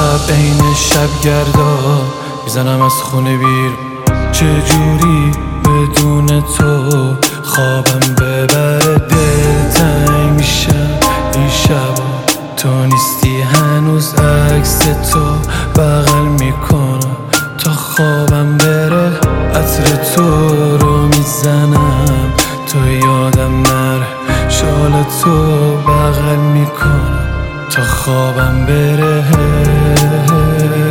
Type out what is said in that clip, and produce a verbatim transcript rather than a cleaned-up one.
شب عین شبگردا میزنم از خونه بیرون. چجوری بدون تو خوابم ببره، دلتنگ میشم این شبا. تو نیستی هنوز عکس تو بغل میکنم تا خوابم بره. عطر تو رو میزنم تو یادم نره، شال تو بغل میکنم تا خوابم بره.